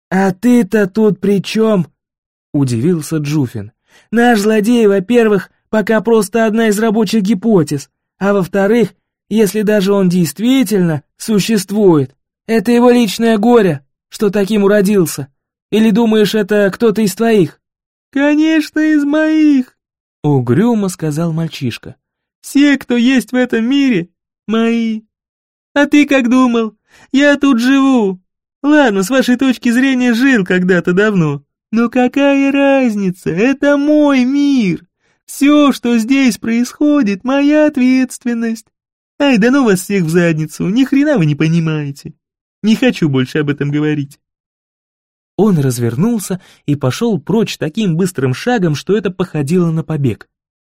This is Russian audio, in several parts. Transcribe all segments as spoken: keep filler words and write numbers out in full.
«А ты-то тут при чем?» — удивился Джуфин. «Наш злодей, во-первых, пока просто одна из рабочих гипотез, а во-вторых, если даже он действительно существует, это его личное горе, что таким уродился. Или думаешь, это кто-то из твоих?» «Конечно, из моих», — угрюмо сказал мальчишка. «Все, кто есть в этом мире, мои. А ты как думал? Я тут живу. Ладно, с вашей точки зрения жил когда-то давно. Но какая разница? Это мой мир. Все, что здесь происходит, моя ответственность. Ай, да ну вас всех в задницу, ни хрена вы не понимаете. Не хочу больше об этом говорить». Он развернулся и пошел прочь таким быстрым шагом, что это походило на побег.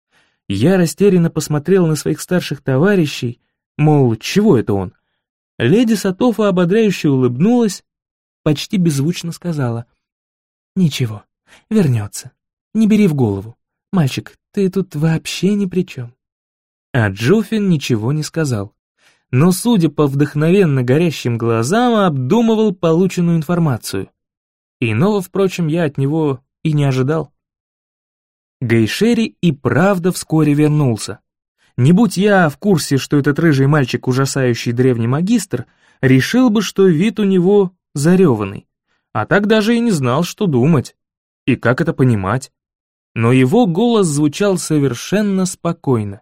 Я растерянно посмотрел на своих старших товарищей, мол, чего это он? Леди Сатофа ободряюще улыбнулась, почти беззвучно сказала: «Ничего, вернется, не бери в голову. Мальчик, ты тут вообще ни при чем». А Джуфин ничего не сказал, но, судя по вдохновенно горящим глазам, обдумывал полученную информацию. Иного, впрочем, я от него и не ожидал. Гейшери и правда вскоре вернулся. Не будь я в курсе, что этот рыжий мальчик ужасающий древний магистр, решил бы, что вид у него зареванный, а так даже и не знал, что думать и как это понимать. Но его голос звучал совершенно спокойно.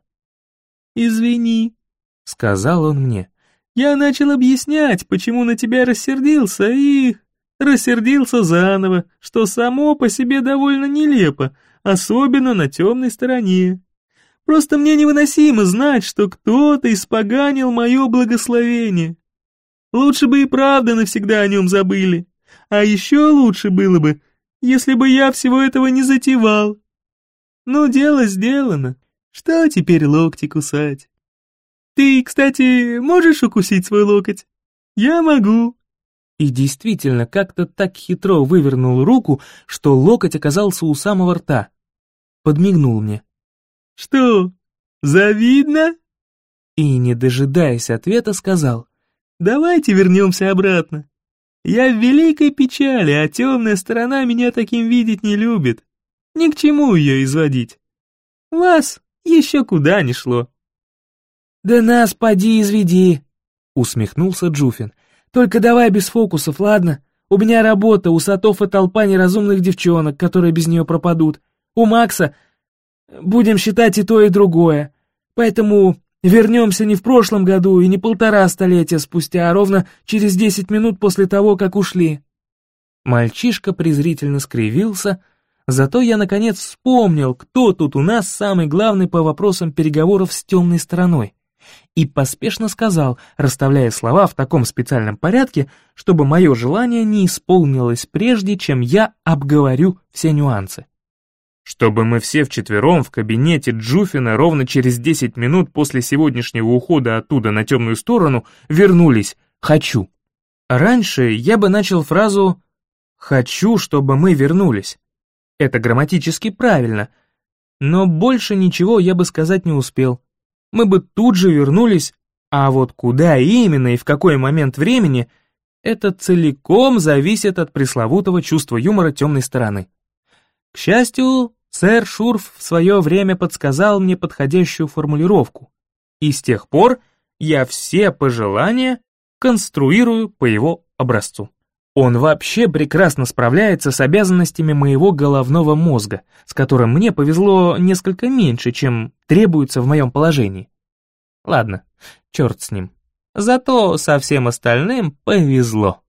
«Извини», — сказал он мне, — «я начал объяснять, почему на тебя рассердился, и... рассердился заново, что само по себе довольно нелепо, особенно на темной стороне. Просто мне невыносимо знать, что кто-то испоганил мое благословение. Лучше бы и правда навсегда о нем забыли, а еще лучше было бы, если бы я всего этого не затевал. Но дело сделано, что теперь локти кусать? Ты, кстати, можешь укусить свой локоть? Я могу». И действительно, как-то так хитро вывернул руку, что локоть оказался у самого рта. Подмигнул мне. «Что, завидно?» И, не дожидаясь ответа, сказал: «Давайте вернемся обратно. Я в великой печали, а темная сторона меня таким видеть не любит. Ни к чему ее изводить. Вас еще куда ни шло». «Да нас поди изведи», — усмехнулся Джуфин. «Только давай без фокусов, ладно? У меня работа, у Сатофа толпа неразумных девчонок, которые без нее пропадут. У Макса, будем считать, и то, и другое. Поэтому вернемся не в прошлом году и не полтора столетия спустя, а ровно через десять минут после того, как ушли». Мальчишка презрительно скривился, зато я наконец вспомнил, кто тут у нас самый главный по вопросам переговоров с темной стороной. И поспешно сказал, расставляя слова в таком специальном порядке, чтобы мое желание не исполнилось прежде, чем я обговорю все нюансы. «Чтобы мы все вчетвером в кабинете Джуфина ровно через десять минут после сегодняшнего ухода оттуда на темную сторону вернулись. Хочу». Раньше я бы начал фразу «хочу, чтобы мы вернулись». Это грамматически правильно, но больше ничего я бы сказать не успел. Мы бы тут же вернулись, а вот куда именно и в какой момент времени, это целиком зависит от пресловутого чувства юмора темной стороны. К счастью, сэр Шурф в свое время подсказал мне подходящую формулировку, и с тех пор я все пожелания конструирую по его образцу. Он вообще прекрасно справляется с обязанностями моего головного мозга, с которым мне повезло несколько меньше, чем требуется в моем положении. Ладно, черт с ним. Зато со всем остальным повезло.